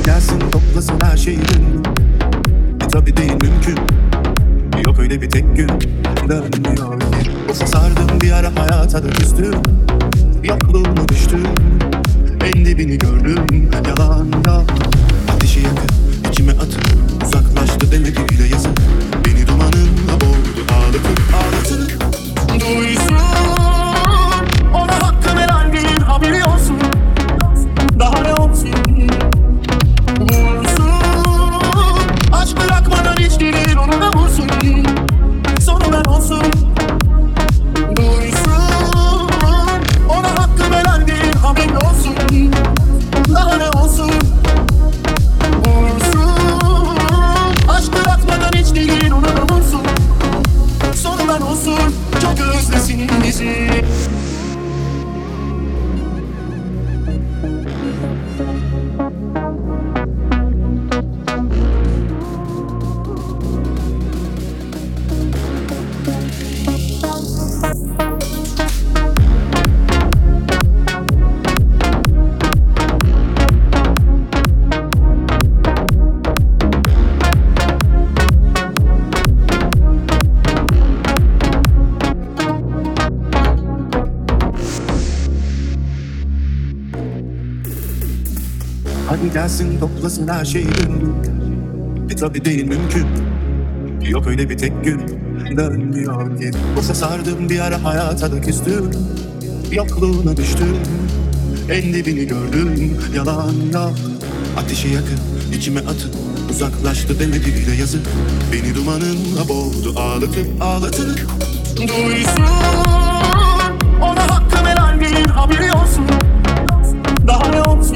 gelsin toplasın her şeyi dün. Tabi değil mümkün, yok öyle bir tek gün dönmüyor ki. Yoksa sardım bir ara hayata da küstüm, yokluğuna düştüm, en dibini gördüm. Yalan yok, ateşi yakıp içime atıp uzaklaştı demediğiyle yazıp beni dumanınla boğdu, ağlatıp ağlatıp. Duysun, ona hakkı veren bir haberi olsun, daha ne olsun. Vursun, aşk bırakmadan hiç gelir onu da vursun, sonu ben olsun. Duysun, ona hakkı veren bir haberi olsun, daha ne olsun. Vursun, aşk bırakmadan hiç gelir onu da vursun, sonu ben olsun. Çok özlesin bizi. Hadi gelsin toplasın her şeyi dün. Tabi değil mümkün, yok öyle bir tek gün dönmüyor ki. Boşa sardım bir ara hayata da küstüm, yokluğuna düştüm, en dibini gördüm. Yalan yok, ateşi yakıp içime atıp uzaklaştı demediğiyle yazıp beni dumanınla boğdu, ağlatıp ağlatıp. Duysun, ona hakkı veren bir haberi olsun, daha ne olsun.